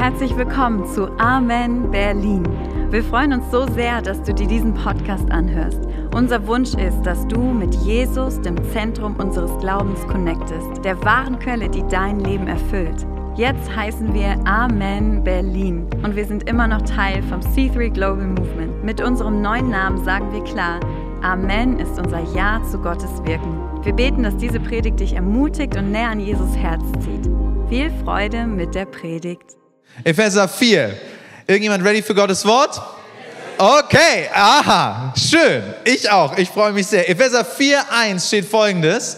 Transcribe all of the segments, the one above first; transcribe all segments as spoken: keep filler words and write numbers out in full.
Herzlich willkommen zu Amen Berlin. Wir freuen uns so sehr, dass du dir diesen Podcast anhörst. Unser Wunsch ist, dass du mit Jesus, dem Zentrum unseres Glaubens, connectest, der wahren Quelle, die dein Leben erfüllt. Jetzt heißen wir Amen Berlin und wir sind immer noch Teil vom C drei Global Movement. Mit unserem neuen Namen sagen wir klar, Amen ist unser Ja zu Gottes Wirken. Wir beten, dass diese Predigt dich ermutigt und näher an Jesus Herz zieht. Viel Freude mit der Predigt. Epheser vier. Irgendjemand ready für Gottes Wort? Okay, aha, schön. Ich auch, ich freue mich sehr. Epheser vier eins steht Folgendes.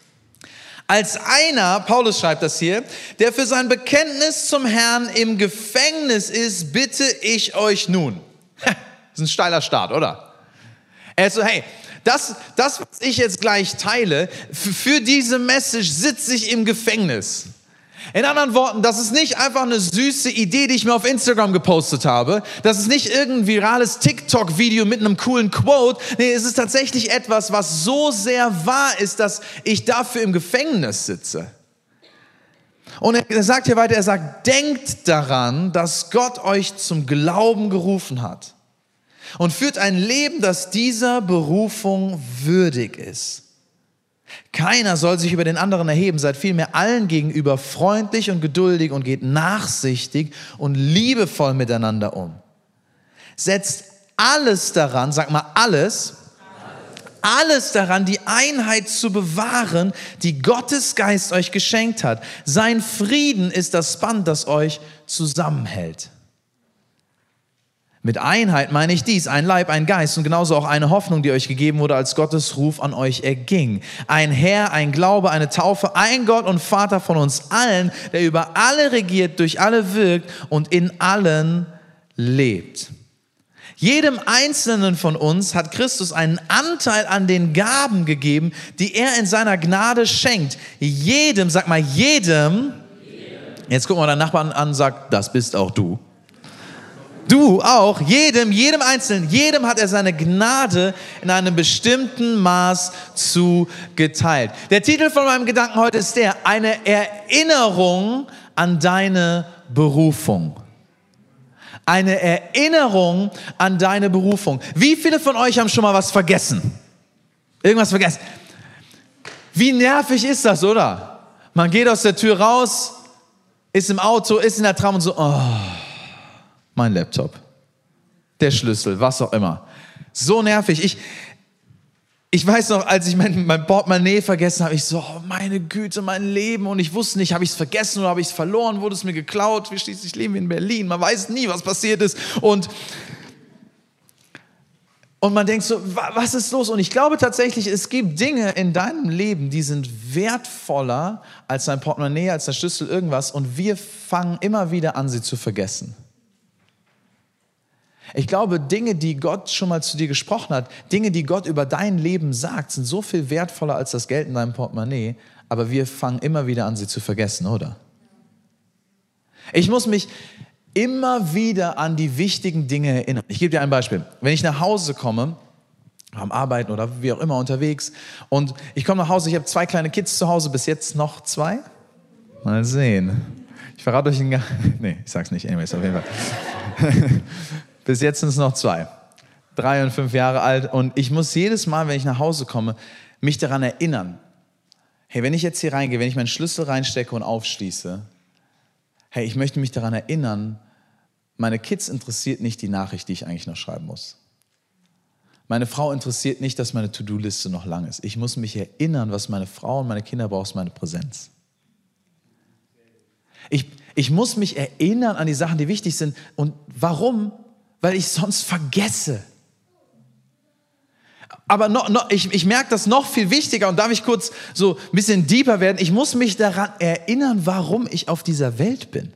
Als einer, Paulus schreibt das hier, der für sein Bekenntnis zum Herrn im Gefängnis ist, bitte ich euch nun. Das ist ein steiler Start, oder? Er ist so, hey, das, das, was ich jetzt gleich teile, für diese Message sitze ich im Gefängnis. In anderen Worten, das ist nicht einfach eine süße Idee, die ich mir auf Instagram gepostet habe. Das ist nicht irgendein virales TikTok-Video mit einem coolen Quote. Nee, es ist tatsächlich etwas, was so sehr wahr ist, dass ich dafür im Gefängnis sitze. Und er sagt hier weiter, er sagt, denkt daran, dass Gott euch zum Glauben gerufen hat und führt ein Leben, das dieser Berufung würdig ist. Keiner soll sich über den anderen erheben, seid vielmehr allen gegenüber freundlich und geduldig und geht nachsichtig und liebevoll miteinander um. Setzt alles daran, sag mal alles, alles daran, die Einheit zu bewahren, die Gottes Geist euch geschenkt hat. Sein Frieden ist das Band, das euch zusammenhält. Mit Einheit meine ich dies, ein Leib, ein Geist und genauso auch eine Hoffnung, die euch gegeben wurde, als Gottes Ruf an euch erging. Ein Herr, ein Glaube, eine Taufe, ein Gott und Vater von uns allen, der über alle regiert, durch alle wirkt und in allen lebt. Jedem Einzelnen von uns hat Christus einen Anteil an den Gaben gegeben, die er in seiner Gnade schenkt. Jedem, sag mal jedem, jetzt gucken wir deinen Nachbarn an und sag, das bist auch du. Du auch, jedem, jedem Einzelnen, jedem hat er seine Gnade in einem bestimmten Maß zugeteilt. Der Titel von meinem Gedanken heute ist der, eine Erinnerung an deine Berufung. Eine Erinnerung an deine Berufung. Wie viele von euch haben schon mal was vergessen? Irgendwas vergessen? Wie nervig ist das, oder? Man geht aus der Tür raus, ist im Auto, ist in der Tram und so, oh. Mein Laptop, der Schlüssel, was auch immer. So nervig. Ich, ich weiß noch, als ich mein, mein Portemonnaie vergessen habe, ich so, oh meine Güte, mein Leben. Und ich wusste nicht, habe ich es vergessen oder habe ich es verloren, wurde es mir geklaut. Wir schließlich leben in Berlin, man weiß nie, was passiert ist. Und, und man denkt so, was ist los? Und ich glaube tatsächlich, es gibt Dinge in deinem Leben, die sind wertvoller als dein Portemonnaie, als dein Schlüssel, irgendwas. Und wir fangen immer wieder an, sie zu vergessen. Ich glaube, Dinge, die Gott schon mal zu dir gesprochen hat, Dinge, die Gott über dein Leben sagt, sind so viel wertvoller als das Geld in deinem Portemonnaie, aber wir fangen immer wieder an, sie zu vergessen, oder? Ich muss mich immer wieder an die wichtigen Dinge erinnern. Ich gebe dir ein Beispiel. Wenn ich nach Hause komme, am Arbeiten oder wie auch immer unterwegs, und ich komme nach Hause, ich habe zwei kleine Kids zu Hause, bis jetzt noch zwei. Mal sehen. Ich verrate euch ein... Nee, ich sag's nicht, anyways, auf jeden Fall. Bis jetzt sind es noch zwei, drei und fünf Jahre alt. Und ich muss jedes Mal, wenn ich nach Hause komme, mich daran erinnern, hey, wenn ich jetzt hier reingehe, wenn ich meinen Schlüssel reinstecke und aufschließe, hey, ich möchte mich daran erinnern, meine Kids interessiert nicht die Nachricht, die ich eigentlich noch schreiben muss. Meine Frau interessiert nicht, dass meine To-Do-Liste noch lang ist. Ich muss mich erinnern, was meine Frau und meine Kinder brauchen, ist meine Präsenz. Ich, ich muss mich erinnern an die Sachen, die wichtig sind. Und warum? Weil ich sonst vergesse. Aber noch, noch, ich, ich merke das noch viel wichtiger und darf ich kurz so ein bisschen deeper werden. Ich muss mich daran erinnern, warum ich auf dieser Welt bin.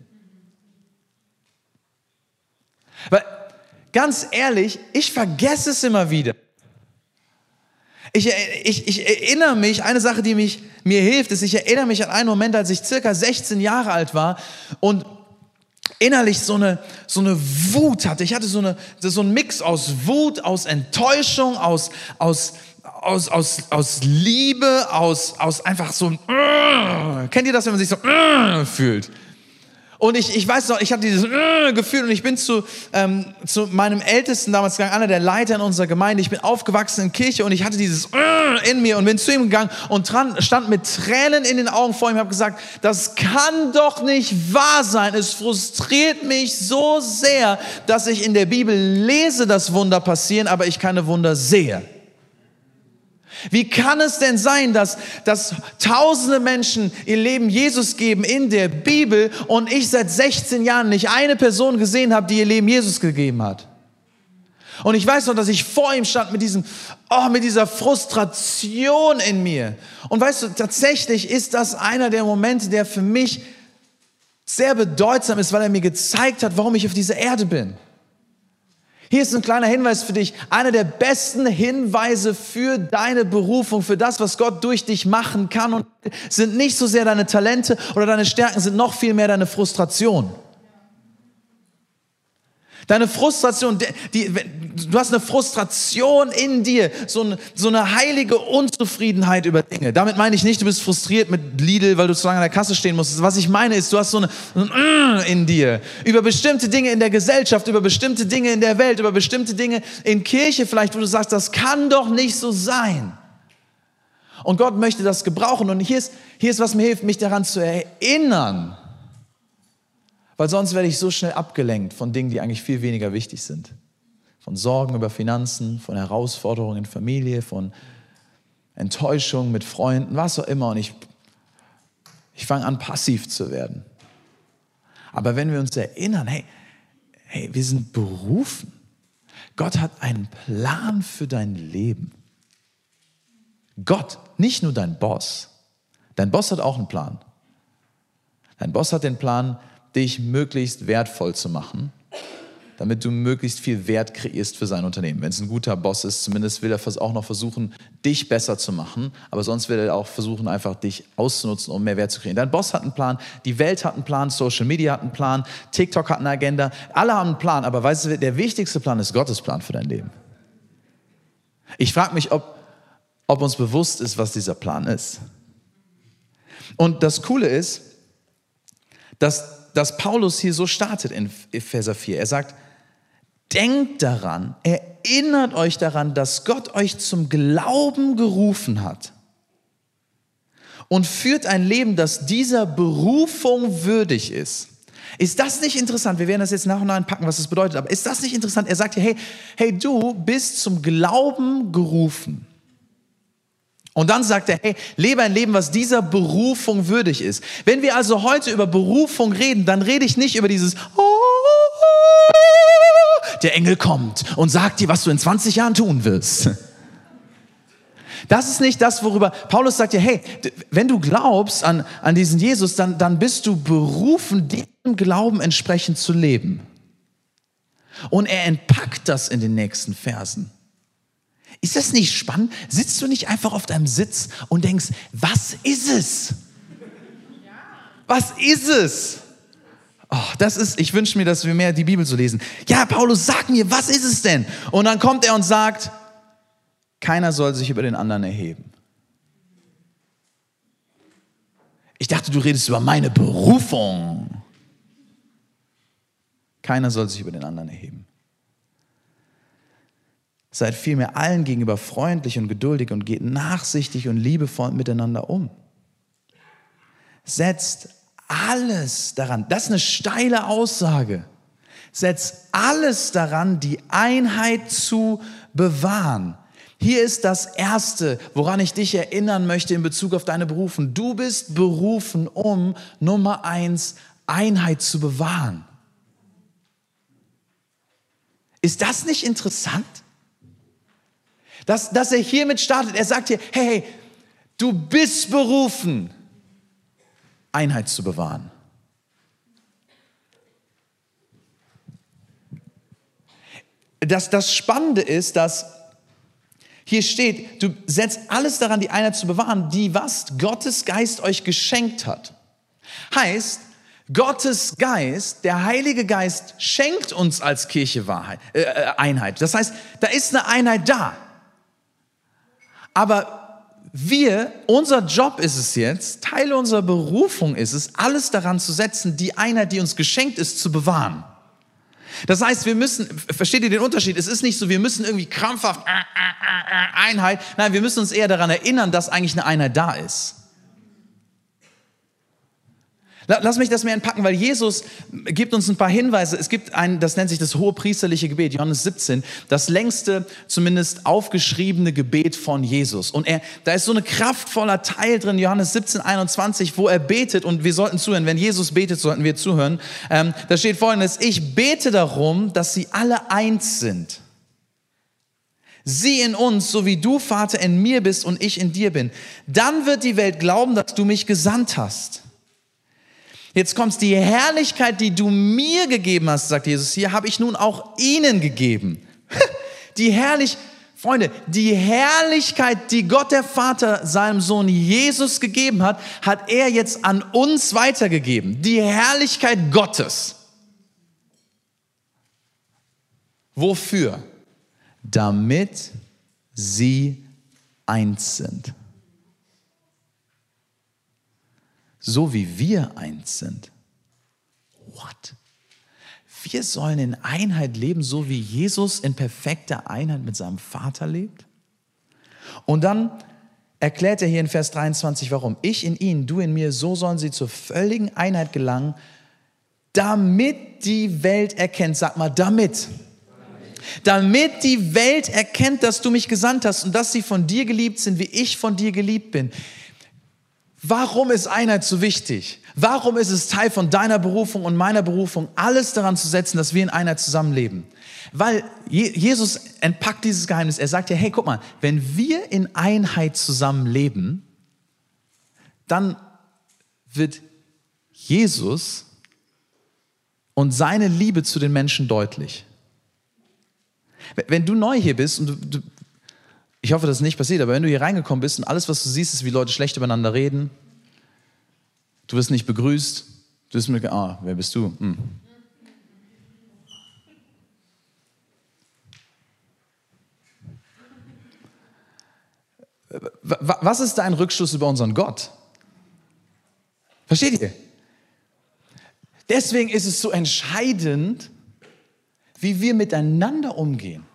Weil, ganz ehrlich, ich vergesse es immer wieder. Ich, ich, ich erinnere mich, eine Sache, die mich, mir hilft, ist, ich erinnere mich an einen Moment, als ich circa sechzehn Jahre alt war und innerlich so eine, so eine Wut hatte. Ich hatte so, eine, so einen Mix aus Wut, aus Enttäuschung, aus, aus, aus, aus, aus Liebe, aus, aus einfach so ein... Kennt ihr das, wenn man sich so fühlt? Und ich, ich weiß noch, ich hatte dieses äh, Gefühl und ich bin zu, ähm, zu meinem Ältesten damals gegangen, einer der Leiter in unserer Gemeinde. Ich bin aufgewachsen in Kirche und ich hatte dieses äh, in mir und bin zu ihm gegangen und dran, stand mit Tränen in den Augen vor ihm und habe gesagt, das kann doch nicht wahr sein. Es frustriert mich so sehr, dass ich in der Bibel lese, dass Wunder passieren, aber ich keine Wunder sehe. Wie kann es denn sein, dass, dass tausende Menschen ihr Leben Jesus geben in der Bibel und ich seit sechzehn Jahren nicht eine Person gesehen habe, die ihr Leben Jesus gegeben hat? Und ich weiß noch, dass ich vor ihm stand mit diesem, oh, mit dieser Frustration in mir. Und weißt du, tatsächlich ist das einer der Momente, der für mich sehr bedeutsam ist, weil er mir gezeigt hat, warum ich auf dieser Erde bin. Hier ist ein kleiner Hinweis für dich. Einer der besten Hinweise für deine Berufung, für das, was Gott durch dich machen kann, und sind nicht so sehr deine Talente oder deine Stärken, sind noch viel mehr deine Frustration. Deine Frustration, die, die, du hast eine Frustration in dir, so eine, so eine heilige Unzufriedenheit über Dinge. Damit meine ich nicht, du bist frustriert mit Lidl, weil du zu lange an der Kasse stehen musst. Was ich meine ist, du hast so eine, so ein in dir über bestimmte Dinge in der Gesellschaft, über bestimmte Dinge in der Welt, über bestimmte Dinge in Kirche vielleicht, wo du sagst, das kann doch nicht so sein. Und Gott möchte das gebrauchen. Und hier ist, hier ist, was mir hilft, mich daran zu erinnern. Weil sonst werde ich so schnell abgelenkt von Dingen, die eigentlich viel weniger wichtig sind. Von Sorgen über Finanzen, von Herausforderungen in Familie, von Enttäuschung mit Freunden, was auch immer. Und ich, ich fange an, passiv zu werden. Aber wenn wir uns erinnern, hey, hey, wir sind berufen. Gott hat einen Plan für dein Leben. Gott, nicht nur dein Boss. Dein Boss hat auch einen Plan. Dein Boss hat den Plan, dich möglichst wertvoll zu machen, damit du möglichst viel Wert kreierst für sein Unternehmen. Wenn es ein guter Boss ist, zumindest will er auch noch versuchen, dich besser zu machen, aber sonst will er auch versuchen, einfach dich auszunutzen, um mehr Wert zu kreieren. Dein Boss hat einen Plan, die Welt hat einen Plan, Social Media hat einen Plan, TikTok hat eine Agenda, alle haben einen Plan, aber weißt du, der wichtigste Plan ist Gottes Plan für dein Leben. Ich frage mich, ob, ob uns bewusst ist, was dieser Plan ist. Und das Coole ist, dass dass Paulus hier so startet in Epheser vier. Er sagt, denkt daran, erinnert euch daran, dass Gott euch zum Glauben gerufen hat und führt ein Leben, das dieser Berufung würdig ist. Ist das nicht interessant? Wir werden das jetzt nach und nach packen, was das bedeutet. Aber ist das nicht interessant? Er sagt hier, hey, hey, du bist zum Glauben gerufen. Und dann sagt er, hey, lebe ein Leben, was dieser Berufung würdig ist. Wenn wir also heute über Berufung reden, dann rede ich nicht über dieses, oh, der Engel kommt und sagt dir, was du in zwanzig Jahren tun wirst. Das ist nicht das, worüber Paulus sagt, ja, hey, wenn du glaubst an, an diesen Jesus, dann, dann bist du berufen, diesem Glauben entsprechend zu leben. Und er entpackt das in den nächsten Versen. Ist das nicht spannend? Sitzt du nicht einfach auf deinem Sitz und denkst, was ist es? Was ist es? Oh, das ist, ich wünsche mir, dass wir mehr die Bibel so lesen. Ja, Paulus, sag mir, was ist es denn? Und dann kommt er und sagt, keiner soll sich über den anderen erheben. Ich dachte, du redest über meine Berufung. Keiner soll sich über den anderen erheben. Seid vielmehr allen gegenüber freundlich und geduldig und geht nachsichtig und liebevoll miteinander um. Setzt alles daran, das ist eine steile Aussage, setzt alles daran, die Einheit zu bewahren. Hier ist das Erste, woran ich dich erinnern möchte in Bezug auf deine Berufung. Du bist berufen, um Nummer eins, Einheit zu bewahren. Ist das nicht interessant? Dass, dass er hiermit startet. Er sagt hier, hey, hey, du bist berufen, Einheit zu bewahren. Das, das Spannende ist, dass hier steht, du setzt alles daran, die Einheit zu bewahren, die was Gottes Geist euch geschenkt hat. Heißt, Gottes Geist, der Heilige Geist, schenkt uns als Kirche Wahrheit, äh, Einheit. Das heißt, da ist eine Einheit da. Aber wir, unser Job ist es jetzt, Teil unserer Berufung ist es, alles daran zu setzen, die Einheit, die uns geschenkt ist, zu bewahren. Das heißt, wir müssen, versteht ihr den Unterschied? Es ist nicht so, wir müssen irgendwie krampfhaft äh, äh, äh, Einheit. Nein, wir müssen uns eher daran erinnern, dass eigentlich eine Einheit da ist. Lass mich das mehr entpacken, weil Jesus gibt uns ein paar Hinweise. Es gibt ein, das nennt sich das hohepriesterliche Gebet, Johannes siebzehn, das längste, zumindest aufgeschriebene Gebet von Jesus. Und er, da ist so ein kraftvoller Teil drin, Johannes siebzehn, einundzwanzig, wo er betet, und wir sollten zuhören. Wenn Jesus betet, sollten wir zuhören. Ähm, da steht Folgendes: Ich bete darum, dass sie alle eins sind. Sie in uns, so wie du, Vater, in mir bist und ich in dir bin. Dann wird die Welt glauben, dass du mich gesandt hast. Jetzt kommt's, die Herrlichkeit, die du mir gegeben hast, sagt Jesus hier, habe ich nun auch ihnen gegeben. Die Herrlichkeit, Freunde, die Herrlichkeit, die Gott der Vater seinem Sohn Jesus gegeben hat, hat er jetzt an uns weitergegeben. Die Herrlichkeit Gottes. Wofür? Damit sie eins sind. So wie wir eins sind. What? Wir sollen in Einheit leben, so wie Jesus in perfekter Einheit mit seinem Vater lebt? Und dann erklärt er hier in Vers dreiundzwanzig, warum. Ich in ihnen, du in mir, so sollen sie zur völligen Einheit gelangen, damit die Welt erkennt. Sag mal, damit. Damit die Welt erkennt, dass du mich gesandt hast und dass sie von dir geliebt sind, wie ich von dir geliebt bin. Warum ist Einheit so wichtig? Warum ist es Teil von deiner Berufung und meiner Berufung, alles daran zu setzen, dass wir in Einheit zusammenleben? Weil Jesus entpackt dieses Geheimnis. Er sagt ja, hey, guck mal, wenn wir in Einheit zusammenleben, dann wird Jesus und seine Liebe zu den Menschen deutlich. Wenn du neu hier bist und du, du ich hoffe, das ist nicht passiert, aber wenn du hier reingekommen bist und alles, was du siehst, ist, wie Leute schlecht übereinander reden, du wirst nicht begrüßt, du wirst mir, ah, wer bist du? Hm. Was ist dein Rückschluss über unseren Gott? Versteht ihr? Deswegen ist es so entscheidend, wie wir miteinander umgehen.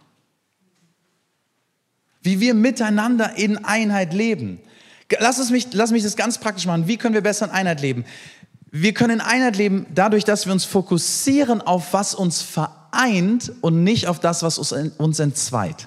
Wie wir miteinander in Einheit leben. Lass, es mich, lass mich das ganz praktisch machen. Wie können wir besser in Einheit leben? Wir können in Einheit leben dadurch, dass wir uns fokussieren auf was uns vereint und nicht auf das, was uns entzweit.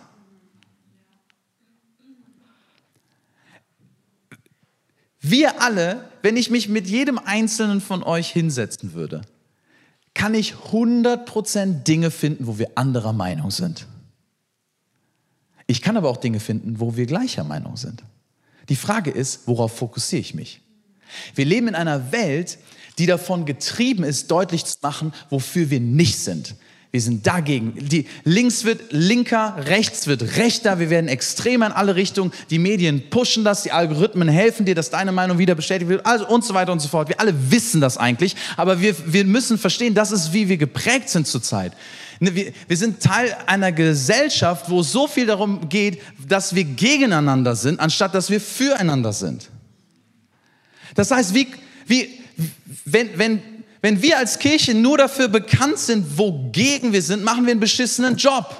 Wir alle, wenn ich mich mit jedem Einzelnen von euch hinsetzen würde, kann ich hundert Prozent Dinge finden, wo wir anderer Meinung sind. Ich kann aber auch Dinge finden, wo wir gleicher Meinung sind. Die Frage ist, worauf fokussiere ich mich? Wir leben in einer Welt, die davon getrieben ist, deutlich zu machen, wofür wir nicht sind. Wir sind dagegen. Die, links wird linker, rechts wird rechter. Wir werden extremer in alle Richtungen. Die Medien pushen das, die Algorithmen helfen dir, dass deine Meinung wieder bestätigt wird, also und so weiter und so fort. Wir alle wissen das eigentlich, aber wir, wir müssen verstehen, das ist, wie wir geprägt sind zurzeit. Wir, wir sind Teil einer Gesellschaft, wo es so viel darum geht, dass wir gegeneinander sind, anstatt dass wir füreinander sind. Das heißt, wie, wie, wenn, wenn, wenn wir als Kirche nur dafür bekannt sind, wogegen wir sind, machen wir einen beschissenen Job.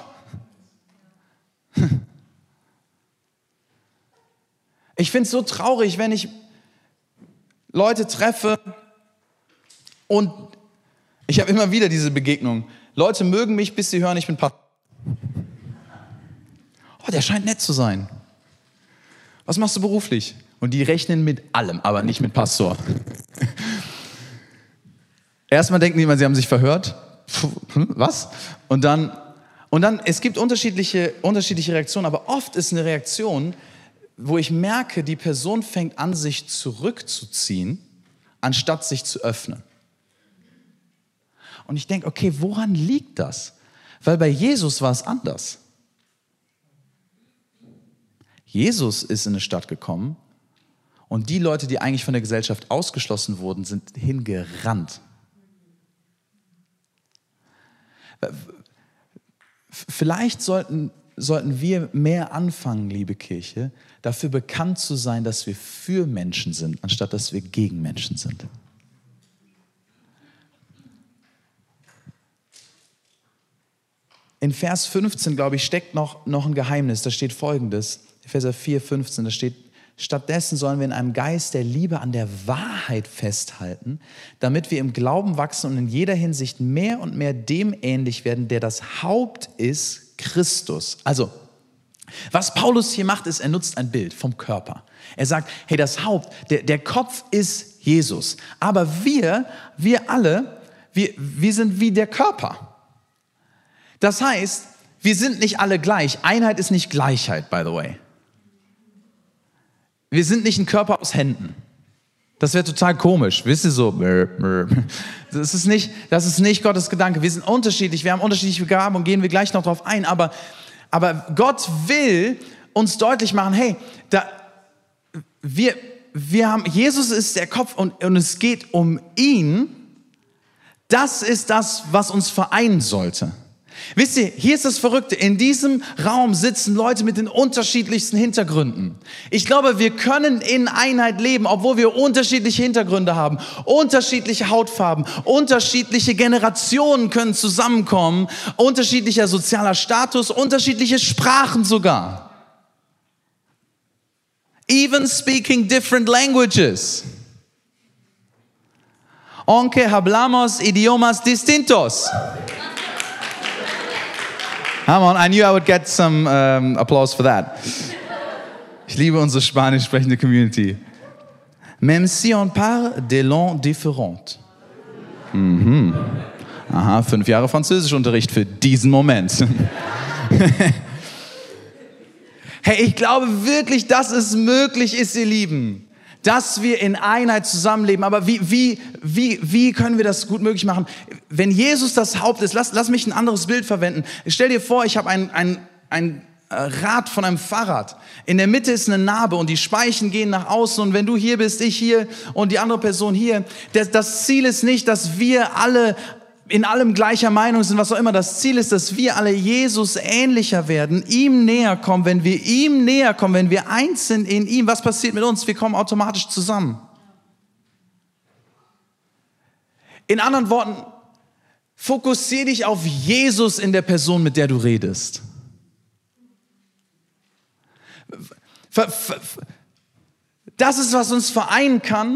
Ich finde es so traurig, wenn ich Leute treffe und ich habe immer wieder diese Begegnung. Leute mögen mich, bis sie hören, ich bin Pastor. Oh, der scheint nett zu sein. Was machst du beruflich? Und die rechnen mit allem, aber nicht mit Pastor. Erstmal denken die immer, sie haben sich verhört. Was? Und dann, und dann, es gibt unterschiedliche, unterschiedliche Reaktionen, aber oft ist eine Reaktion, wo ich merke, die Person fängt an, sich zurückzuziehen, anstatt sich zu öffnen. Und ich denke, okay, woran liegt das? Weil bei Jesus war es anders. Jesus ist in eine Stadt gekommen und die Leute, die eigentlich von der Gesellschaft ausgeschlossen wurden, sind hingerannt. Vielleicht sollten, sollten wir mehr anfangen, liebe Kirche, dafür bekannt zu sein, dass wir für Menschen sind, anstatt dass wir gegen Menschen sind. In Vers fünfzehn, glaube ich, steckt noch, noch ein Geheimnis. Da steht Folgendes, Epheser vier, fünfzehn, da steht, stattdessen sollen wir in einem Geist der Liebe an der Wahrheit festhalten, damit wir im Glauben wachsen und in jeder Hinsicht mehr und mehr dem ähnlich werden, der das Haupt ist, Christus. Also, was Paulus hier macht, ist, er nutzt ein Bild vom Körper. Er sagt, hey, das Haupt, der, der Kopf ist Jesus. Aber wir, wir alle, wir, wir sind wie der Körper. Das heißt, wir sind nicht alle gleich. Einheit ist nicht Gleichheit, by the way. Wir sind nicht ein Körper aus Händen. Das wäre total komisch. Wisst ihr so? Das ist nicht, das ist nicht Gottes Gedanke. Wir sind unterschiedlich, wir haben unterschiedliche Gaben und gehen wir gleich noch drauf ein. Aber, aber Gott will uns deutlich machen, hey, da, wir, wir haben, Jesus ist der Kopf und, und es geht um ihn. Das ist das, was uns vereinen sollte. Wisst ihr, hier ist das Verrückte, in diesem Raum sitzen Leute mit den unterschiedlichsten Hintergründen. Ich glaube, wir können in Einheit leben, obwohl wir unterschiedliche Hintergründe haben, unterschiedliche Hautfarben, unterschiedliche Generationen können zusammenkommen, unterschiedlicher sozialer Status, unterschiedliche Sprachen sogar. Even speaking different languages. Aunque hablamos idiomas distintos. Come on, I knew I would get some um, applause for that. Ich liebe unsere spanisch sprechende Community. Même si on parle des langues différentes. Mhm. Aha, fünf Jahre Französischunterricht für diesen Moment. Hey, ich glaube wirklich, dass es möglich ist, ihr Lieben, dass wir in Einheit zusammenleben. Aber wie, wie, wie, wie können wir das gut möglich machen? Wenn Jesus das Haupt ist, lass, lass mich ein anderes Bild verwenden. Stell dir vor, ich habe ein, ein, ein Rad von einem Fahrrad. In der Mitte ist eine Narbe und die Speichen gehen nach außen. Und wenn du hier bist, ich hier und die andere Person hier, das, das Ziel ist nicht, dass wir alle in allem gleicher Meinung sind, was auch immer. Das Ziel ist, dass wir alle Jesus ähnlicher werden, ihm näher kommen. Wenn wir ihm näher kommen, wenn wir eins sind in ihm, was passiert mit uns? Wir kommen automatisch zusammen. In anderen Worten, fokussiere dich auf Jesus in der Person, mit der du redest. Das ist, was uns vereinen kann.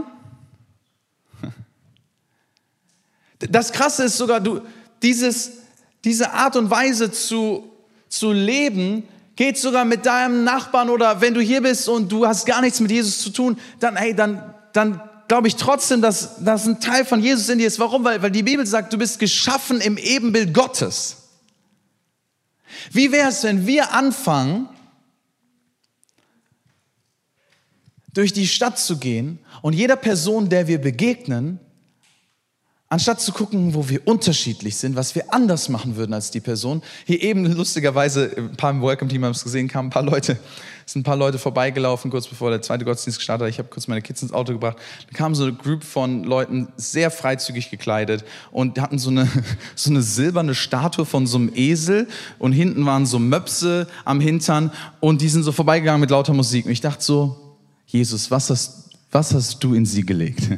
Das Krasse ist sogar, du, dieses, diese Art und Weise zu, zu leben, geht sogar mit deinem Nachbarn oder wenn du hier bist und du hast gar nichts mit Jesus zu tun, dann, hey, dann, dann glaube ich trotzdem, dass, dass ein Teil von Jesus in dir ist. Warum? Weil, weil die Bibel sagt, du bist geschaffen im Ebenbild Gottes. Wie wäre es, wenn wir anfangen, durch die Stadt zu gehen und jeder Person, der wir begegnen, anstatt zu gucken, wo wir unterschiedlich sind, was wir anders machen würden als die Person. Hier eben lustigerweise, ein paar im Welcome-Team haben es gesehen, kamen ein paar Leute, sind ein paar Leute vorbeigelaufen, kurz bevor der zweite Gottesdienst gestartet hat. Ich habe kurz meine Kids ins Auto gebracht. Da kam so eine Group von Leuten, sehr freizügig gekleidet und hatten so eine, so eine silberne Statue von so einem Esel und hinten waren so Möpse am Hintern und die sind so vorbeigegangen mit lauter Musik. Und ich dachte so, Jesus, was hast, was hast du in sie gelegt?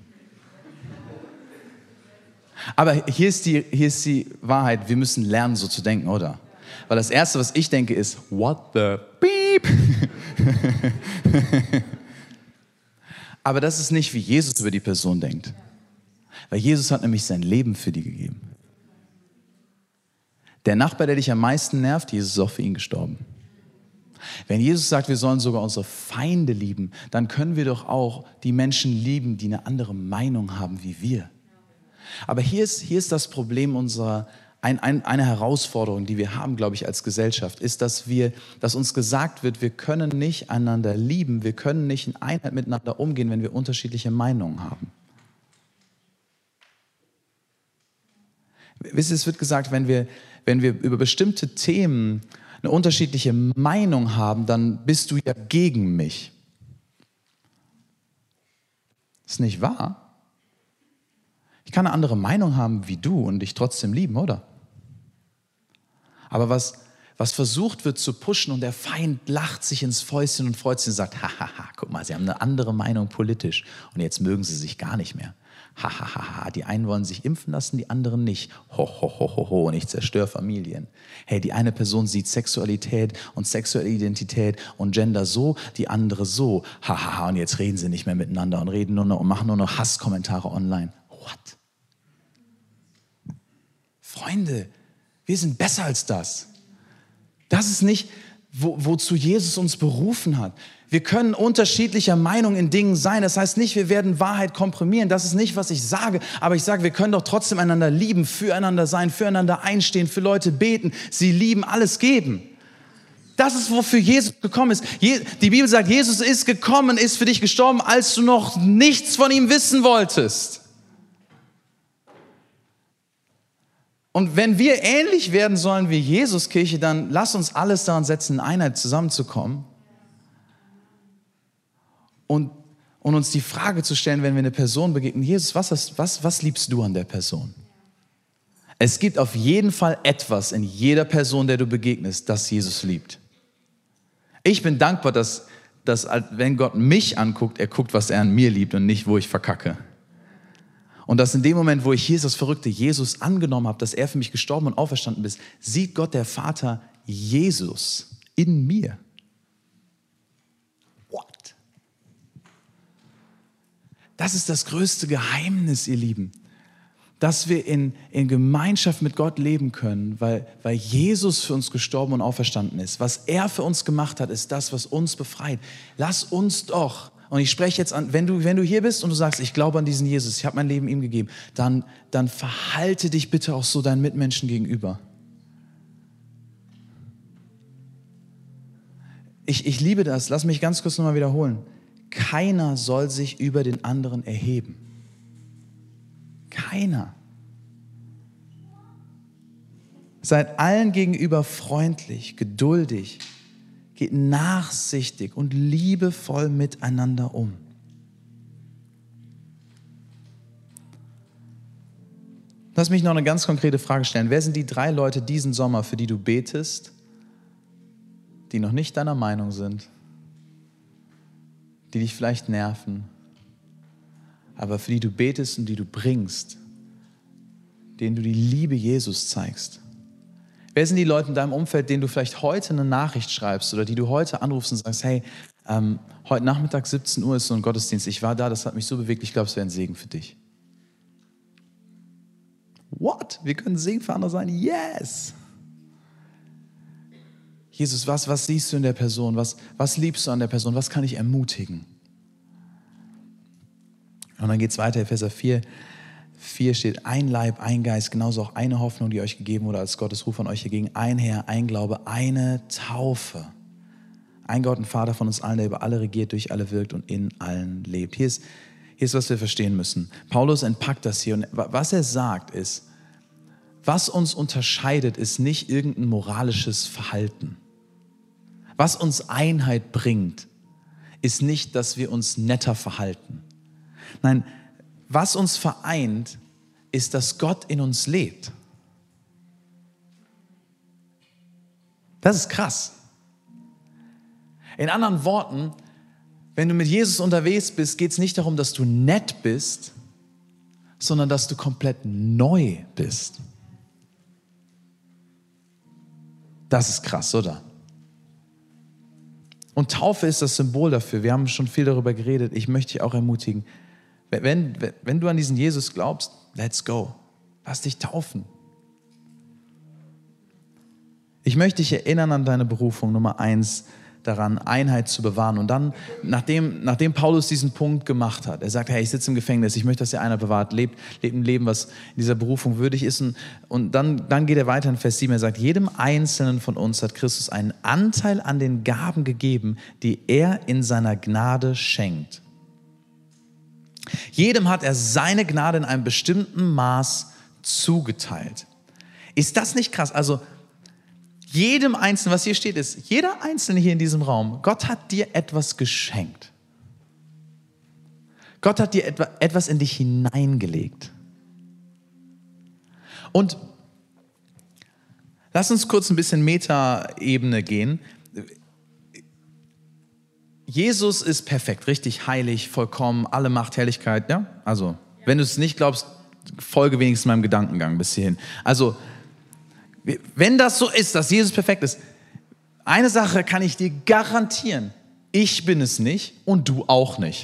Aber hier ist, die, hier ist die Wahrheit, wir müssen lernen, so zu denken, oder? Weil das Erste, was ich denke, ist, what the beep? Aber das ist nicht, wie Jesus über die Person denkt. Weil Jesus hat nämlich sein Leben für die gegeben. Der Nachbar, der dich am meisten nervt, Jesus ist auch für ihn gestorben. Wenn Jesus sagt, wir sollen sogar unsere Feinde lieben, dann können wir doch auch die Menschen lieben, die eine andere Meinung haben wie wir. Aber hier ist, hier ist das Problem unserer, ein, ein, eine Herausforderung, die wir haben, glaube ich, als Gesellschaft, ist, dass wir, dass uns gesagt wird, wir können nicht einander lieben, wir können nicht in Einheit miteinander umgehen, wenn wir unterschiedliche Meinungen haben. Wisst ihr, es wird gesagt, wenn wir, wenn wir über bestimmte Themen eine unterschiedliche Meinung haben, dann bist du ja gegen mich. Ist nicht wahr? Ich kann eine andere Meinung haben wie du und dich trotzdem lieben, oder? Aber was, was versucht wird zu pushen und der Feind lacht sich ins Fäustchen und freut sich und sagt, hahaha, guck mal, sie haben eine andere Meinung politisch und jetzt mögen sie sich gar nicht mehr. Hahaha, die einen wollen sich impfen lassen, die anderen nicht. Ho, ho, ho, ho, ho, und ich zerstöre Familien. Hey, die eine Person sieht Sexualität und sexuelle Identität und Gender so, die andere so. Hahaha, und jetzt reden sie nicht mehr miteinander und reden nur noch und machen nur noch Hasskommentare online. What? Freunde, wir sind besser als das. Das ist nicht, wo, wozu Jesus uns berufen hat. Wir können unterschiedlicher Meinung in Dingen sein. Das heißt nicht, wir werden Wahrheit komprimieren. Das ist nicht, was ich sage. Aber ich sage, wir können doch trotzdem einander lieben, füreinander sein, füreinander einstehen, für Leute beten, sie lieben, alles geben. Das ist, wofür Jesus gekommen ist. Die Bibel sagt, Jesus ist gekommen, ist für dich gestorben, als du noch nichts von ihm wissen wolltest. Und wenn wir ähnlich werden sollen wie Jesus Kirche, dann lass uns alles daran setzen, in Einheit zusammenzukommen. Und, und uns die Frage zu stellen, wenn wir eine Person begegnen, Jesus, was, hast, was, was liebst du an der Person? Es gibt auf jeden Fall etwas in jeder Person, der du begegnest, das Jesus liebt. Ich bin dankbar, dass, dass wenn Gott mich anguckt, er guckt, was er an mir liebt und nicht, wo ich verkacke. Und dass in dem Moment, wo ich hier das verrückte Jesus angenommen habe, dass er für mich gestorben und auferstanden ist, sieht Gott der Vater Jesus in mir. What? Das ist das größte Geheimnis, ihr Lieben, dass wir in, in Gemeinschaft mit Gott leben können, weil, weil Jesus für uns gestorben und auferstanden ist. Was er für uns gemacht hat, ist das, was uns befreit. Lass uns doch, und ich spreche jetzt an, wenn du, wenn du hier bist und du sagst, ich glaube an diesen Jesus, ich habe mein Leben ihm gegeben, dann, dann verhalte dich bitte auch so deinen Mitmenschen gegenüber. Ich, ich liebe das, lass mich ganz kurz nochmal wiederholen. Keiner soll sich über den anderen erheben. Keiner. Seid allen gegenüber freundlich, geduldig, geht nachsichtig und liebevoll miteinander um. Lass mich noch eine ganz konkrete Frage stellen. Wer sind die drei Leute diesen Sommer, für die du betest, die noch nicht deiner Meinung sind, die dich vielleicht nerven, aber für die du betest und die du bringst, denen du die Liebe Jesus zeigst? Wer sind die Leute in deinem Umfeld, denen du vielleicht heute eine Nachricht schreibst oder die du heute anrufst und sagst, hey, ähm, heute Nachmittag siebzehn Uhr ist so ein Gottesdienst, ich war da, das hat mich so bewegt, ich glaube, es wäre ein Segen für dich. What? Wir können Segen für andere sein? Yes! Jesus, was, was siehst du in der Person? Was, was liebst du an der Person? Was kann ich ermutigen? Und dann geht es weiter, Epheser vier, vier steht, ein Leib, ein Geist, genauso auch eine Hoffnung, die euch gegeben wurde, als Gottes Ruf an euch erging, ein Herr, ein Glaube, eine Taufe. Ein Gott und Vater von uns allen, der über alle regiert, durch alle wirkt und in allen lebt. Hier ist, hier ist, was wir verstehen müssen. Paulus entpackt das hier und was er sagt ist, was uns unterscheidet, ist nicht irgendein moralisches Verhalten. Was uns Einheit bringt, ist nicht, dass wir uns netter verhalten. Nein, was uns vereint, ist, dass Gott in uns lebt. Das ist krass. In anderen Worten, wenn du mit Jesus unterwegs bist, geht es nicht darum, dass du nett bist, sondern dass du komplett neu bist. Das ist krass, oder? Und Taufe ist das Symbol dafür. Wir haben schon viel darüber geredet. Ich möchte dich auch ermutigen, wenn, wenn, wenn du an diesen Jesus glaubst, let's go. Lass dich taufen. Ich möchte dich erinnern an deine Berufung, Nummer eins, daran, Einheit zu bewahren. Und dann, nachdem, nachdem Paulus diesen Punkt gemacht hat, er sagt, hey, ich sitze im Gefängnis, ich möchte, dass ihr Einheit bewahrt, lebt, lebt ein Leben, was in dieser Berufung würdig ist. Und, und dann, dann geht er weiter in Vers sieben, er sagt, jedem Einzelnen von uns hat Christus einen Anteil an den Gaben gegeben, die er in seiner Gnade schenkt. Jedem hat er seine Gnade in einem bestimmten Maß zugeteilt. Ist das nicht krass? Also, jedem Einzelnen, was hier steht, ist, jeder Einzelne hier in diesem Raum, Gott hat dir etwas geschenkt. Gott hat dir etwas in dich hineingelegt. Und Lass uns kurz ein bisschen Meta-Ebene gehen. Jesus ist perfekt, richtig heilig, vollkommen, alle Macht, Herrlichkeit, ja? Also, wenn du es nicht glaubst, folge wenigstens meinem Gedankengang bis hierhin. Also, wenn das so ist, dass Jesus perfekt ist, eine Sache kann ich dir garantieren. Ich bin es nicht und du auch nicht.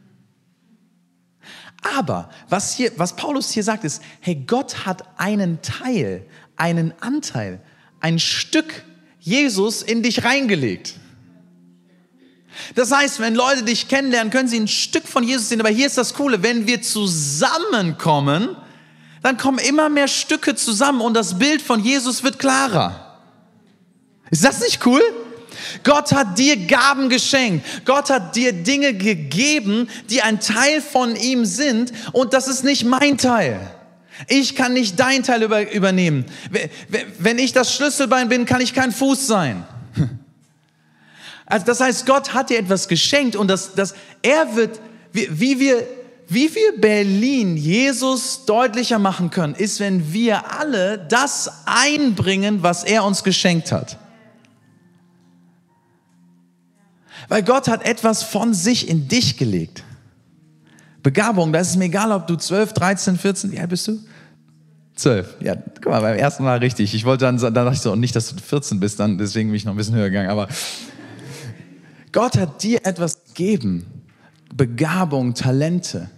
Aber was, hier, was Paulus hier sagt ist, hey, Gott hat einen Teil, einen Anteil, ein Stück Jesus in dich reingelegt. Das heißt, wenn Leute dich kennenlernen, können sie ein Stück von Jesus sehen. Aber hier ist das Coole, wenn wir zusammenkommen, dann kommen immer mehr Stücke zusammen und das Bild von Jesus wird klarer. Ist das nicht cool? Gott hat dir Gaben geschenkt. Gott hat dir Dinge gegeben, die ein Teil von ihm sind und das ist nicht mein Teil. Ich kann nicht dein Teil über, übernehmen. Wenn ich das Schlüsselbein bin, kann ich kein Fuß sein. Also das heißt, Gott hat dir etwas geschenkt und das, das, er wird, wie, wie, wir, wie wir Berlin Jesus deutlicher machen können, ist, wenn wir alle das einbringen, was er uns geschenkt hat. Weil Gott hat etwas von sich in dich gelegt. Begabung, da ist es mir egal, ob du zwölf, dreizehn, vierzehn, wie alt bist du? zwölf. Ja, guck mal, beim ersten Mal richtig. Ich wollte dann, dann dachte ich so, nicht, dass du vierzehn bist, dann deswegen bin ich noch ein bisschen höher gegangen, aber Gott hat dir etwas gegeben. Begabung, Talente.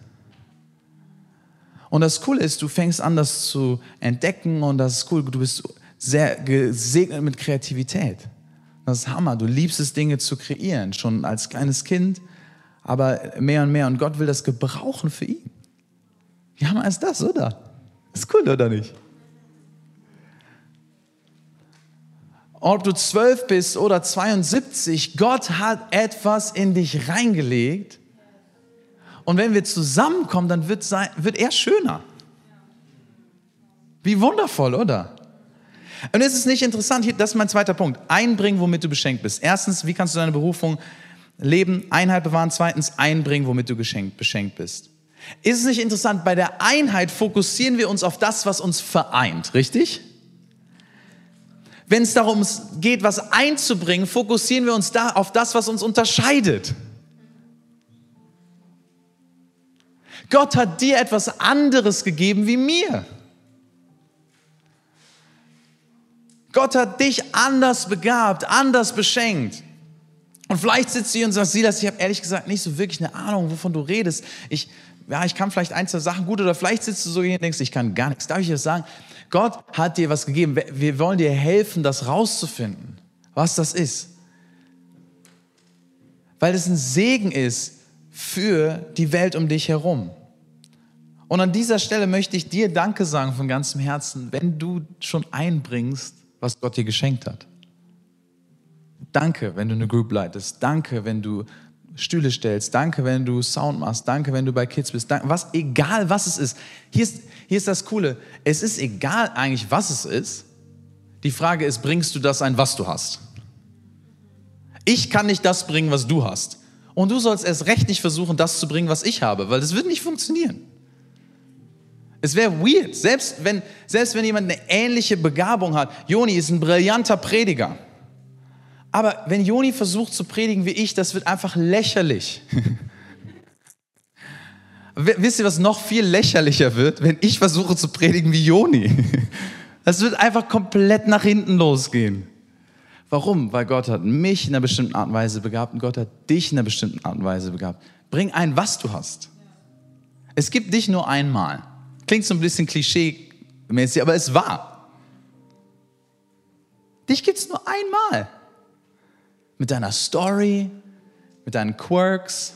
Und das Coole ist, du fängst an, das zu entdecken und das ist cool. Du bist sehr gesegnet mit Kreativität. Das ist Hammer. Du liebst es, Dinge zu kreieren, schon als kleines Kind, aber mehr und mehr. Und Gott will das gebrauchen für ihn. Wie hammer ist das, oder? Ist cool, oder nicht? Ob du zwölf bist oder zweiundsiebzig, Gott hat etwas in dich reingelegt. Und wenn wir zusammenkommen, dann wird, sein, wird er schöner. Wie wundervoll, oder? Und es ist nicht interessant, hier, das ist mein zweiter Punkt. Einbringen, womit du beschenkt bist. Erstens, wie kannst du deine Berufung leben, Einheit bewahren. Zweitens, einbringen, womit du geschenkt, beschenkt bist. Ist es nicht interessant, bei der Einheit fokussieren wir uns auf das, was uns vereint, richtig? Wenn es darum geht, was einzubringen, fokussieren wir uns da auf das, was uns unterscheidet. Gott hat dir etwas anderes gegeben wie mir. Gott hat dich anders begabt, anders beschenkt. Und vielleicht sitzt du hier und sagst, Silas, ich habe ehrlich gesagt nicht so wirklich eine Ahnung, wovon du redest. Ich, ja, ich kann vielleicht ein, zwei Sachen gut, oder vielleicht sitzt du so hier und denkst, ich kann gar nichts. Darf ich dir das sagen? Gott hat dir was gegeben. Wir wollen dir helfen, das rauszufinden, was das ist. Weil es ein Segen ist für die Welt um dich herum. Und an dieser Stelle möchte ich dir Danke sagen von ganzem Herzen, wenn du schon einbringst, was Gott dir geschenkt hat. Danke, wenn du eine Group leitest. Danke, wenn du Stühle stellst. Danke, wenn du Sound machst. Danke, wenn du bei Kids bist. Danke, was, egal was es ist. Hier ist, hier ist das Coole. Es ist egal eigentlich, was es ist. Die Frage ist, bringst du das ein, was du hast? Ich kann nicht das bringen, was du hast. Und du sollst erst recht nicht versuchen, das zu bringen, was ich habe, weil das wird nicht funktionieren. Es wäre weird, selbst wenn, selbst wenn jemand eine ähnliche Begabung hat. Joni ist ein brillanter Prediger. Aber wenn Joni versucht zu predigen wie ich, das wird einfach lächerlich. Wisst ihr, was noch viel lächerlicher wird, wenn ich versuche zu predigen wie Joni? Das wird einfach komplett nach hinten losgehen. Warum? Weil Gott hat mich in einer bestimmten Art und Weise begabt und Gott hat dich in einer bestimmten Art und Weise begabt. Bring ein, was du hast. Es gibt dich nur einmal. Klingt so ein bisschen klischee-mäßig, aber es war. Dich gibt es nur einmal. Mit deiner Story, mit deinen Quirks,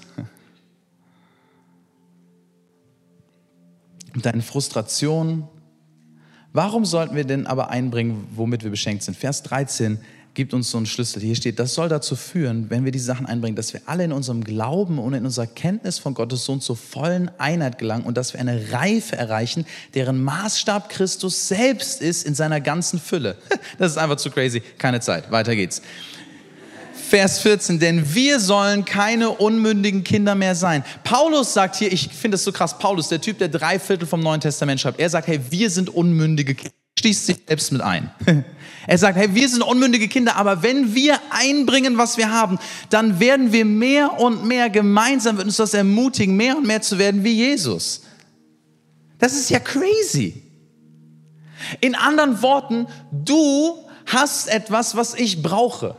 mit deinen Frustrationen. Warum sollten wir denn aber einbringen, womit wir beschenkt sind? Vers dreizehn gibt uns so einen Schlüssel. Hier steht, das soll dazu führen, wenn wir die Sachen einbringen, dass wir alle in unserem Glauben und in unserer Kenntnis von Gottes Sohn zur vollen Einheit gelangen und dass wir eine Reife erreichen, deren Maßstab Christus selbst ist in seiner ganzen Fülle. Das ist einfach zu crazy. Keine Zeit. Weiter geht's. Vers vierzehn, denn wir sollen keine unmündigen Kinder mehr sein. Paulus sagt hier, ich finde das so krass, Paulus, der Typ, der drei Viertel vom Neuen Testament schreibt, er sagt, hey, wir sind unmündige Kinder. schließt sich selbst mit ein. Er sagt, hey, wir sind unmündige Kinder, aber wenn wir einbringen, was wir haben, dann werden wir mehr und mehr gemeinsam, wird uns das ermutigen, mehr und mehr zu werden wie Jesus. Das ist ja crazy. In anderen Worten, du hast etwas, was ich brauche.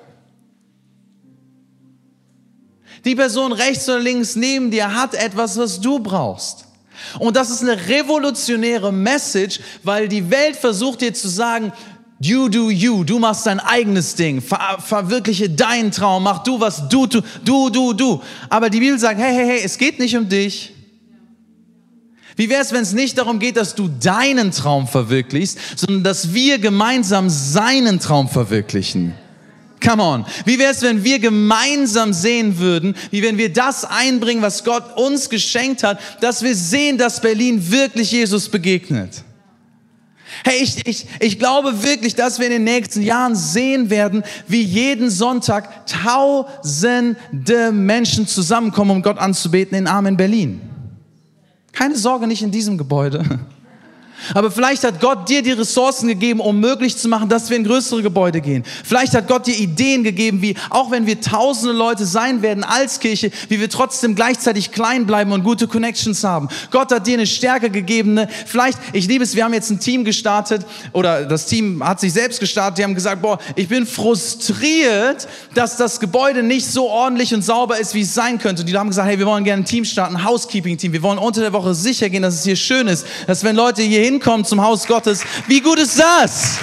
Die Person rechts oder links neben dir hat etwas, was du brauchst. Und das ist eine revolutionäre Message, weil die Welt versucht dir zu sagen, you do you, du machst dein eigenes Ding, ver- verwirkliche deinen Traum, mach du, was du, du, du, du, du. Aber die Bibel sagt, hey, hey, hey, es geht nicht um dich. Wie wäre es, wenn es nicht darum geht, dass du deinen Traum verwirklichst, sondern dass wir gemeinsam seinen Traum verwirklichen? Come on. Wie wäre es, wenn wir gemeinsam sehen würden, wie wenn wir das einbringen, was Gott uns geschenkt hat, dass wir sehen, dass Berlin wirklich Jesus begegnet? Hey, ich, ich, ich glaube wirklich, dass wir in den nächsten Jahren sehen werden, wie jeden Sonntag tausende Menschen zusammenkommen, um Gott anzubeten in Amen Berlin. Keine Sorge, nicht in diesem Gebäude. Aber vielleicht hat Gott dir die Ressourcen gegeben, um möglich zu machen, dass wir in größere Gebäude gehen. Vielleicht hat Gott dir Ideen gegeben, wie auch wenn wir tausende Leute sein werden als Kirche, wie wir trotzdem gleichzeitig klein bleiben und gute Connections haben. Gott hat dir eine Stärke gegeben. Ne? Vielleicht, ich liebe es, wir haben jetzt ein Team gestartet oder das Team hat sich selbst gestartet. Die haben gesagt, boah, ich bin frustriert, dass das Gebäude nicht so ordentlich und sauber ist, wie es sein könnte. Und die haben gesagt, hey, wir wollen gerne ein Team starten, ein Housekeeping-Team. Wir wollen unter der Woche sicher gehen, dass es hier schön ist, dass wenn Leute hier hinkommen zum Haus Gottes, wie gut ist das?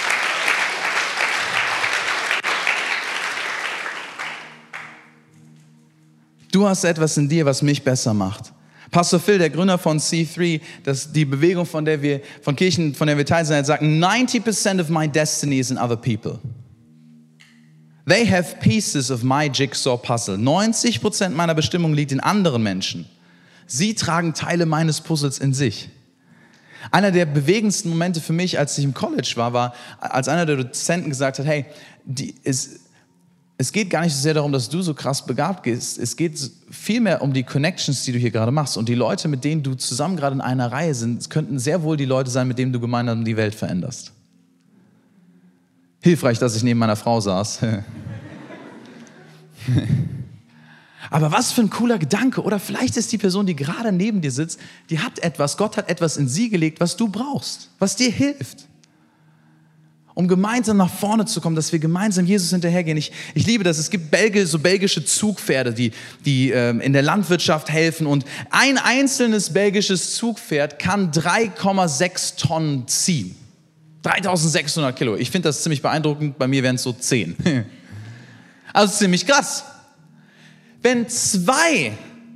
Du hast etwas in dir, was mich besser macht. Pastor Phil, der Gründer von C drei, das die Bewegung, von der wir, von Kirchen, von der wir Teil sind, sagt, ninety percent of my destiny is in other people. They have pieces of my jigsaw puzzle. neunzig Prozent meiner Bestimmung liegt in anderen Menschen. Sie tragen Teile meines Puzzles in sich. Einer der bewegendsten Momente für mich, als ich im College war, war, als einer der Dozenten gesagt hat, hey, die, es, es geht gar nicht so sehr darum, dass du so krass begabt bist. Es geht vielmehr um die Connections, die du hier gerade machst. Und die Leute, mit denen du zusammen gerade in einer Reihe sind, könnten sehr wohl die Leute sein, mit denen du gemeinsam die Welt veränderst. Hilfreich, dass ich neben meiner Frau saß. Aber was für ein cooler Gedanke. Oder vielleicht ist die Person, die gerade neben dir sitzt, die hat etwas, Gott hat etwas in sie gelegt, was du brauchst, was dir hilft, um gemeinsam nach vorne zu kommen, dass wir gemeinsam Jesus hinterhergehen. Ich, ich liebe das. Es gibt Belgi- so belgische Zugpferde, die, die ähm, in der Landwirtschaft helfen. Und ein einzelnes belgisches Zugpferd kann drei Komma sechs Tonnen ziehen. dreitausendsechshundert Kilo. Ich finde das ziemlich beeindruckend. Bei mir wären es so zehn. Also ziemlich krass. Wenn zwei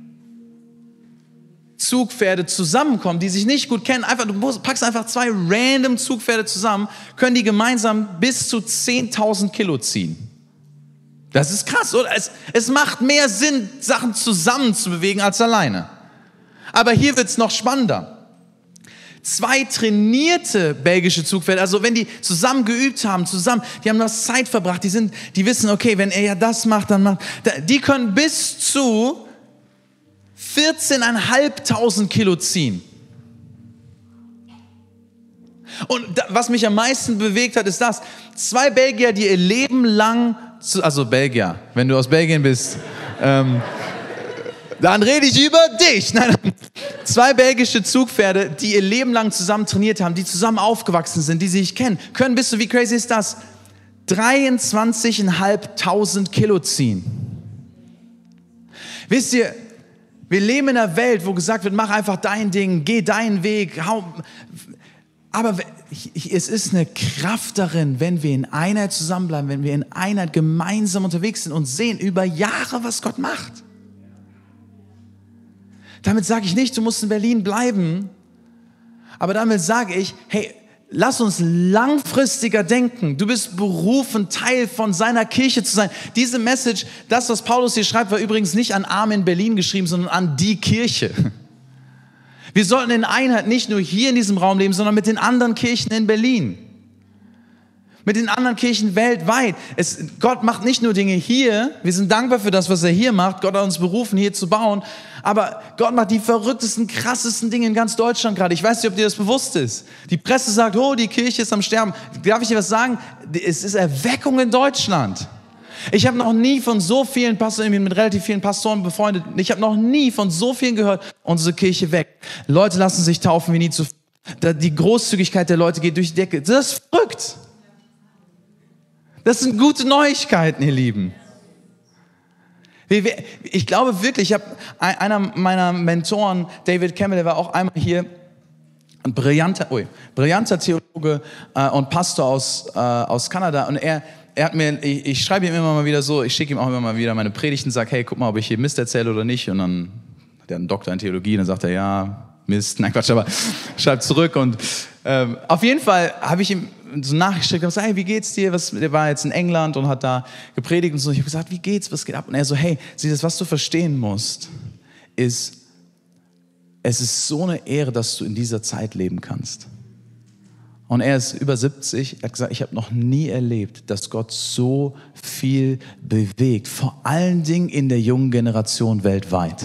Zugpferde zusammenkommen, die sich nicht gut kennen, einfach, du packst einfach zwei random Zugpferde zusammen, können die gemeinsam bis zu zehntausend Kilo ziehen. Das ist krass, oder? Es, es macht mehr Sinn, Sachen zusammen zu bewegen als alleine. Aber hier wird es noch spannender. Zwei trainierte belgische Zugpferde, also wenn die zusammen geübt haben, zusammen, die haben das Zeit verbracht, die sind, die wissen, okay, wenn er ja das macht, dann macht, die können bis zu vierzehntausendfünfhundert Kilo ziehen. Und da, was mich am meisten bewegt hat, ist das, zwei Belgier, die ihr Leben lang, zu, also Belgier, wenn du aus Belgien bist, ähm, dann rede ich über dich. Nein, zwei belgische Zugpferde, die ihr Leben lang zusammen trainiert haben, die zusammen aufgewachsen sind, die sich kennen, können bis zu, wie crazy ist das, dreiundzwanzigtausendfünfhundert Kilo ziehen. Wisst ihr, wir leben in einer Welt, wo gesagt wird, mach einfach dein Ding, geh deinen Weg. Hau. Aber es ist eine Kraft darin, wenn wir in Einheit zusammenbleiben, wenn wir in Einheit gemeinsam unterwegs sind und sehen über Jahre, was Gott macht. Damit sage ich nicht, du musst in Berlin bleiben, aber damit sage ich, hey, lass uns langfristiger denken. Du bist berufen, Teil von seiner Kirche zu sein. Diese Message, das, was Paulus hier schreibt, war übrigens nicht an Amen Berlin geschrieben, sondern an die Kirche. Wir sollten in Einheit nicht nur hier in diesem Raum leben, sondern mit den anderen Kirchen in Berlin. Mit den anderen Kirchen weltweit. Es, Gott macht nicht nur Dinge hier, wir sind dankbar für das, was er hier macht. Gott hat uns berufen, hier zu bauen. Aber Gott macht die verrücktesten, krassesten Dinge in ganz Deutschland gerade. Ich weiß nicht, ob dir das bewusst ist. Die Presse sagt, oh, die Kirche ist am Sterben. Darf ich dir was sagen? Es ist Erweckung in Deutschland. Ich habe noch nie von so vielen Pastoren, ich bin mit relativ vielen Pastoren befreundet, ich habe noch nie von so vielen gehört, unsere Kirche weg. Leute lassen sich taufen wie nie zuvor. Die Großzügigkeit der Leute geht durch die Decke. Das ist verrückt. Das sind gute Neuigkeiten, ihr Lieben. Ich glaube wirklich, ich habe einer meiner Mentoren, David Campbell, der war auch einmal hier, ein brillanter, ui, brillanter Theologe äh, und Pastor aus, äh, aus Kanada. Und er, er hat mir, ich, ich schreibe ihm immer mal wieder so, ich schicke ihm auch immer mal wieder meine Predigten, sage, hey, guck mal, ob ich hier Mist erzähle oder nicht. Und dann hat er einen Doktor in Theologie, und dann sagt er, ja, Mist, nein Quatsch, aber schreibt zurück. Und ähm, auf jeden Fall habe ich ihm so nachgeschickt und gesagt, hey, wie geht's dir? Was, der war jetzt in England und hat da gepredigt und so. Ich habe gesagt, wie geht's? Was geht ab? Und er so, hey, sieh das, was du verstehen musst, ist, es ist so eine Ehre, dass du in dieser Zeit leben kannst. Und er ist über siebzig, er hat gesagt, ich habe noch nie erlebt, dass Gott so viel bewegt, vor allen Dingen in der jungen Generation weltweit.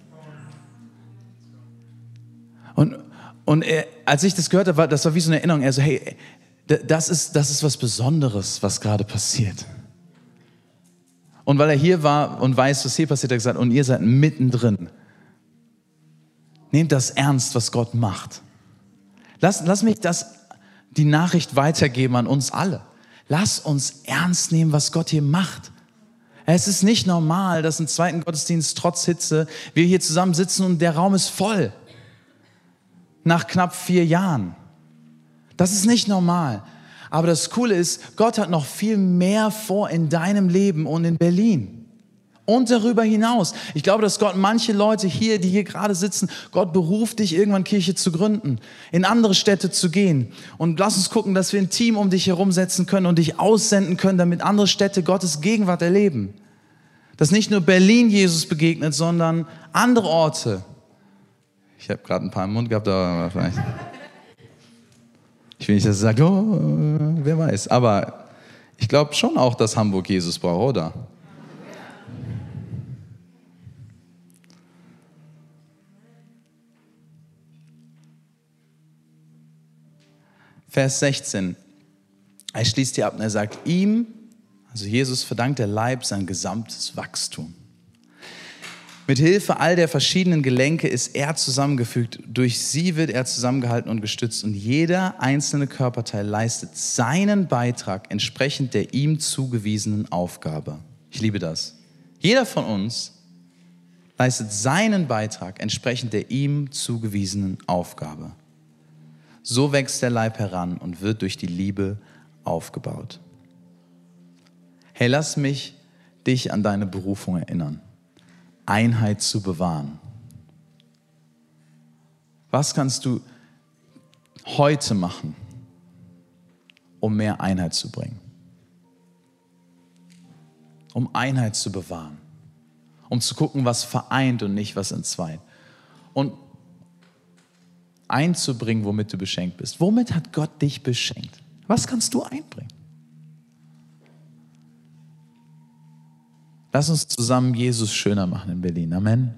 Und, und er, als ich das gehört habe, das war wie so eine Erinnerung. Er so, hey, das ist, das ist was Besonderes, was gerade passiert. Und weil er hier war und weiß, was hier passiert, hat er gesagt, und ihr seid mittendrin. Nehmt das ernst, was Gott macht. Lass, lass mich das, die Nachricht weitergeben an uns alle. Lass uns ernst nehmen, was Gott hier macht. Es ist nicht normal, dass im zweiten Gottesdienst trotz Hitze wir hier zusammen sitzen und der Raum ist voll. Nach knapp vier Jahren. Das ist nicht normal. Aber das Coole ist, Gott hat noch viel mehr vor in deinem Leben und in Berlin. Und darüber hinaus. Ich glaube, dass Gott manche Leute hier, die hier gerade sitzen, Gott beruft dich, irgendwann Kirche zu gründen, in andere Städte zu gehen. Und lass uns gucken, dass wir ein Team um dich herum setzen können und dich aussenden können, damit andere Städte Gottes Gegenwart erleben. Dass nicht nur Berlin Jesus begegnet, sondern andere Orte. Ich habe gerade ein paar im Mund gehabt, aber vielleicht... Ich will nicht, dass er sagt, oh, wer weiß. Aber ich glaube schon auch, dass Hamburg Jesus braucht, oder? Vers sechzehn. Er schließt hier ab und er sagt, ihm, also Jesus, verdankt der Leib sein gesamtes Wachstum. Mit Hilfe all der verschiedenen Gelenke ist er zusammengefügt. Durch sie wird er zusammengehalten und gestützt. Und jeder einzelne Körperteil leistet seinen Beitrag entsprechend der ihm zugewiesenen Aufgabe. Ich liebe das. Jeder von uns leistet seinen Beitrag entsprechend der ihm zugewiesenen Aufgabe. So wächst der Leib heran und wird durch die Liebe aufgebaut. Hey, lass mich dich an deine Berufung erinnern. Einheit zu bewahren. Was kannst du heute machen, um mehr Einheit zu bringen? Um Einheit zu bewahren. Um zu gucken, was vereint und nicht, was entzweit. Und einzubringen, womit du beschenkt bist. Womit hat Gott dich beschenkt? Was kannst du einbringen? Lass uns zusammen Jesus schöner machen in Berlin. Amen.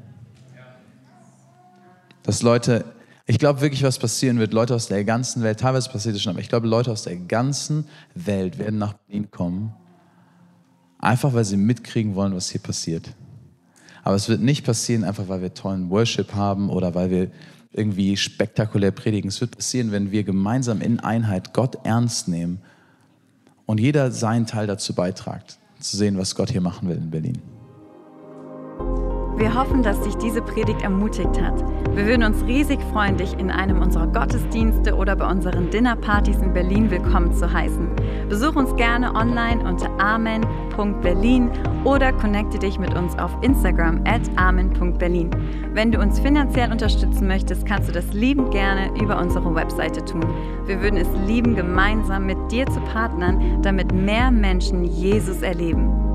Dass Leute, ich glaube wirklich, was passieren wird, Leute aus der ganzen Welt, teilweise passiert es schon, aber ich glaube, Leute aus der ganzen Welt werden nach Berlin kommen, einfach weil sie mitkriegen wollen, was hier passiert. Aber es wird nicht passieren, einfach weil wir tollen Worship haben oder weil wir irgendwie spektakulär predigen. Es wird passieren, wenn wir gemeinsam in Einheit Gott ernst nehmen und jeder seinen Teil dazu beitragt, zu sehen, was Gott hier machen will in Berlin. Wir hoffen, dass dich diese Predigt ermutigt hat. Wir würden uns riesig freuen, dich in einem unserer Gottesdienste oder bei unseren Dinnerpartys in Berlin willkommen zu heißen. Besuch uns gerne online unter amen punkt berlin oder connecte dich mit uns auf Instagram at amen punkt berlin. Wenn du uns finanziell unterstützen möchtest, kannst du das liebend gerne über unsere Webseite tun. Wir würden es lieben, gemeinsam mit dir zu partnern, damit mehr Menschen Jesus erleben.